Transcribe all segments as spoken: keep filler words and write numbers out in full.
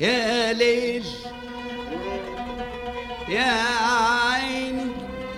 يا ليل يا عيني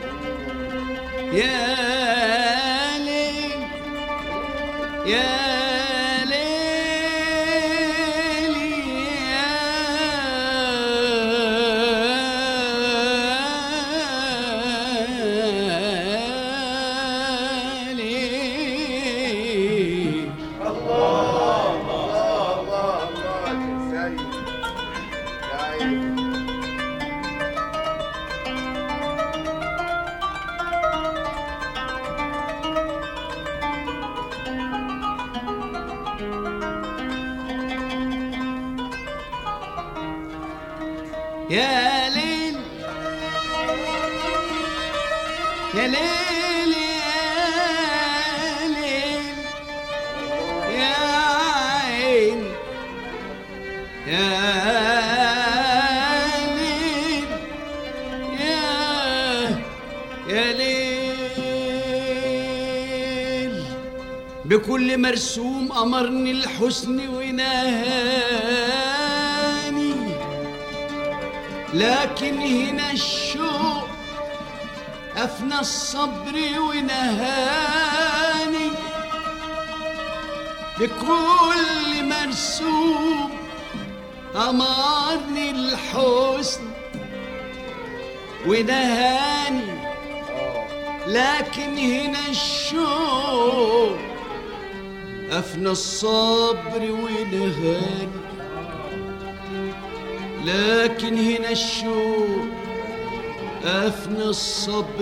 يا ليل يا يا ليل يا ليل يا ليل يا عين يا ليل يا يا ليل بكل مرسوم أمرني الحسن ونهاني، لكن هنا الشوق أفنى الصبر ونهاني. بكل مرسوم أمرني الحسن ونهاني، لكن هنا الشوق أفنى الصبر ونهاني. لكن هنا الشوق أفنى الصبر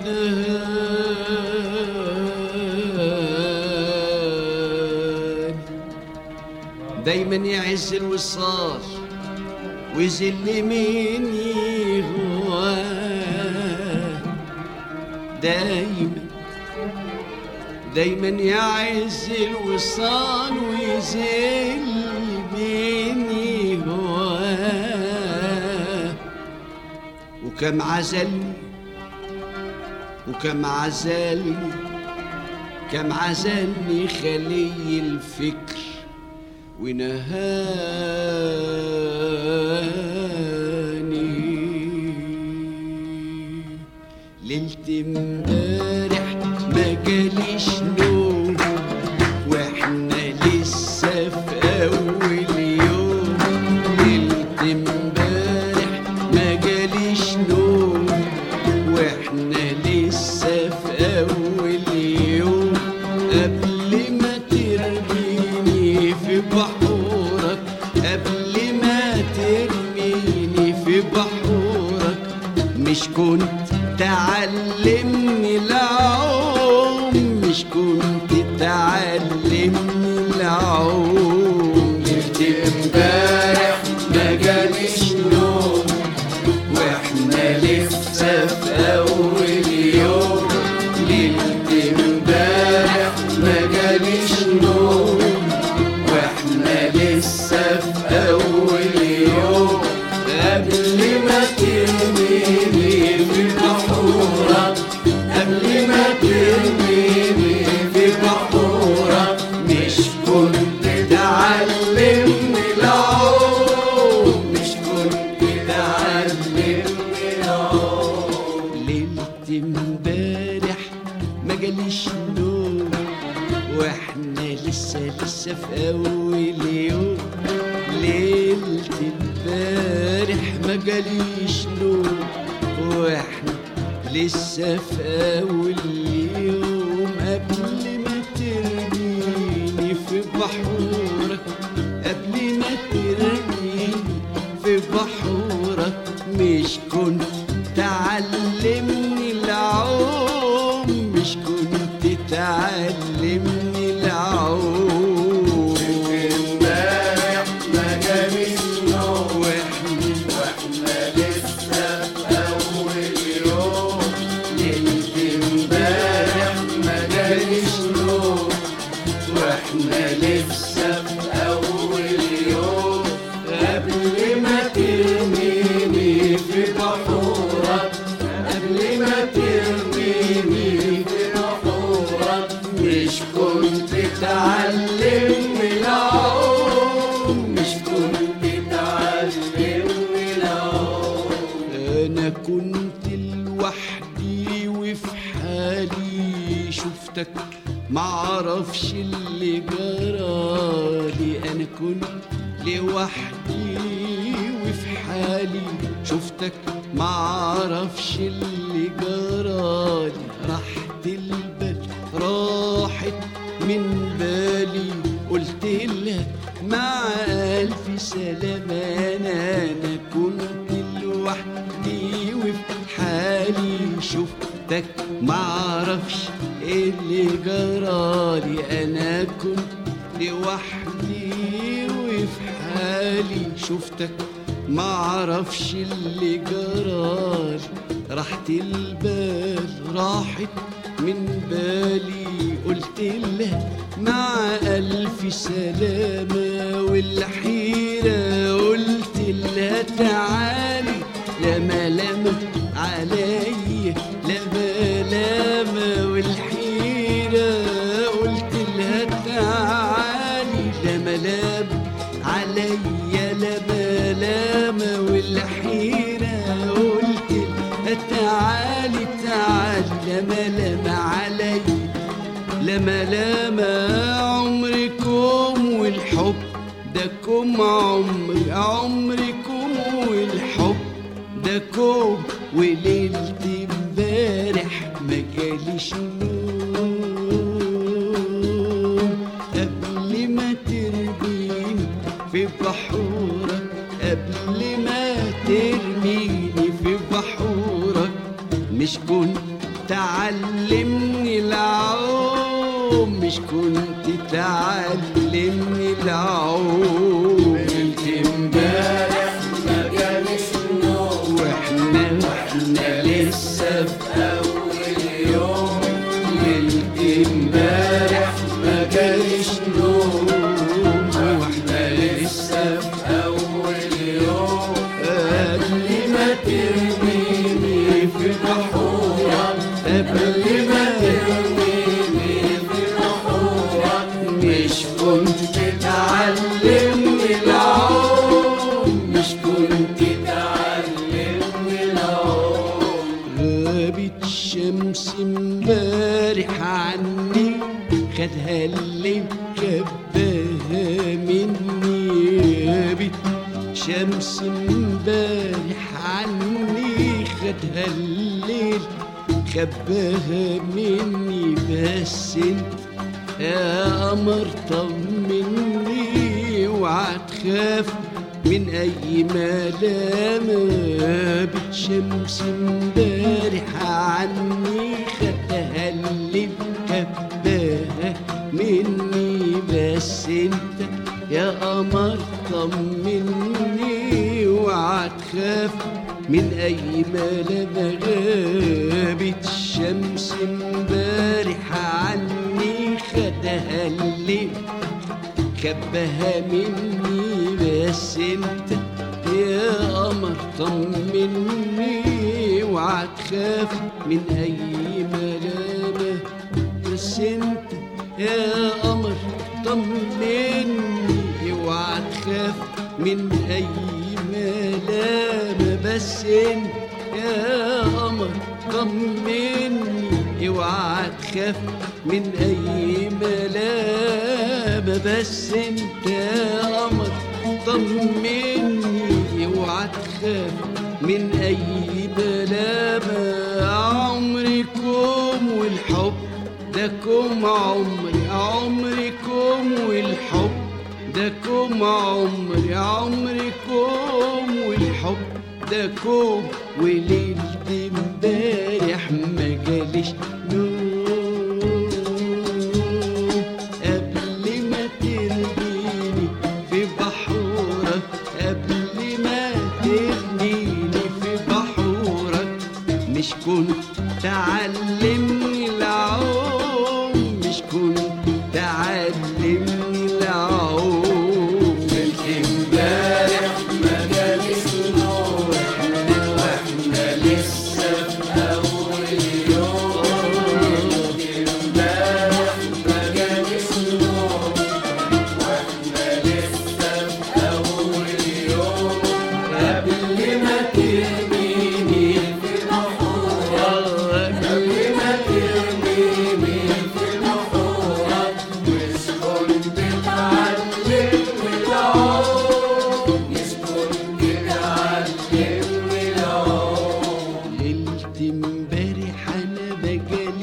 ونهاني. دايما يعز الوصال ويذل من يهواه. دايما دايما يعز الوصال ويذل من يهواه. وكم عزلني وكم عزلني كم عزلني خلي الفكر ونهاني. ليلة امبارح ما جاليش نوم واحنا لسه في اول يوم. ليلة امبارح ما جاليش نوم واحنا لسه في اول يوم. قبل ما ترميني في بحورك قبل ما ترميني في بحورك مش كنت تعلمني العوم مش كنت تعلمني العوم. ليلة امبارح ما جاليش نوم واحنا لسه في اول يوم. ليلة امبارح ما جاليش نوم واحنا لسه في اول يوم. قبل ما ترميني في بحورك قبل ما ترميني في بحورك مش كنت تعلمني العوم مش كنت تعلمني العوم. ليلة امبارح ما جاليش نوم واحنا لسه لسه في اول يوم. ليلة امبارح ما جاليش نوم واحنا لسه في اول يوم. قبل ما ترميني في بحورك قبل ما ترميني في بحورك مش كنت تعلمني العوم مش كنت تعلمني العوم. امبارح ما جاليش نوم واحنا لسه في اول يوم. ليلة امبارح ما جاليش نوم واحنا لسه في اول يوم. قبل ما ترميني في بحورك قبل ما ترميني في بحورك مش كنت تعلمني العوم مش كنت تعلمني شفتك معرفش اللي جرالي، انا كنت لوحدي وفي حالي، شفتك معرفش اللي جرالي، راحت البال راحت من بالي، قلت لها مع ألف سلامة، أنا أنا كنت لوحدي وفي حالي، شفتك معرفش إيه اللي جرالي، أنا كنت لوحدي وفي حالي، شفتك معرفش اللي جرالي، راحت البال راحت من بالي، قلت لها مع ألف سلامة، والحيرة قلت لها تعالي، لما لما علي لما لما، والحيرة قلت لها تعالي، لما لما علي لما لما، والحيرة قلت لها تعالي تعالي، لما لما علي لما لما، عمركم والحب داكم، عمري عمركم والحب داكم، وليلة امبارح ما جاليش نوم، قبل ما ترميني في بحورك، قبل ما ترميني في بحورك، مش كنت تعلمني العوم، مش كنت تعلمني العوم، ليلة امبارح ما جاليش نوم، واحنا واحنا لسه في أول يوم، ليلة امبارح ما جاليش نوم، واحنا لسه في أول يوم، قبل ما ترميني في بحورك، قبل ما ترميني في بحورك، مش كنت تعلمني العوم، مش كنت تعلمني العوم، غابت الشمس امبارح عني، خدها اللي كباها مني، غابت شمس امبارح عني، خدها الليل خباها مني، بس انت يا قمر طمني، اوعى تخاف من اي ملامة، بتشمس امبارح عني، خدها اللي كباها مني، بس انت يا قمر طمني، اوعى تخاف من اي ملامة، غابت الشمس امبارح عني، خدها اللي كبها مني، بس انت يا قمر طمني، اوعى تخاف من اي ملامة، بس انت يا قمر طمني، اوعى تخاف من اي ملامة، بس انت يا قمر طمني، اوعى تخاف من اي ملامة، بس انت يا قمر طمني، اوعى تخاف من اي ملامة، عمركم والحب داكم، عمري عمركم والحب داكم، عمري عمركم والحب داكم، وليلة امبارح ما جاليش نوم، قبل ما ترميني في بحورك، قبل ما ترميني في بحورك، مش كنت تعلمني العوم، مش كنت تعلمني العوم، ليلة امبارح ما جاليش نوم، واحنا لسه في أول يوم،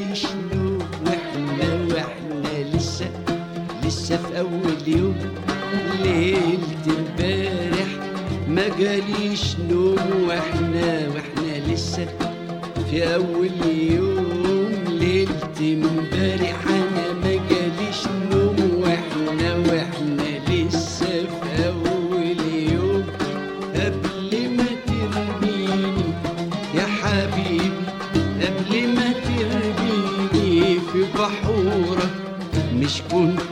جاليش نوم واحنا واحنا لسه لسه في اول يوم ليلة امبارح ما جاليش نوم واحنا واحنا لسه في اول يوم ليلة امبارح انا ما جاليش نوم واحنا واحنا لسه في اول يوم قبل ما ترميني يا حبيبي قبل ما ترميني في بحورك مش كنت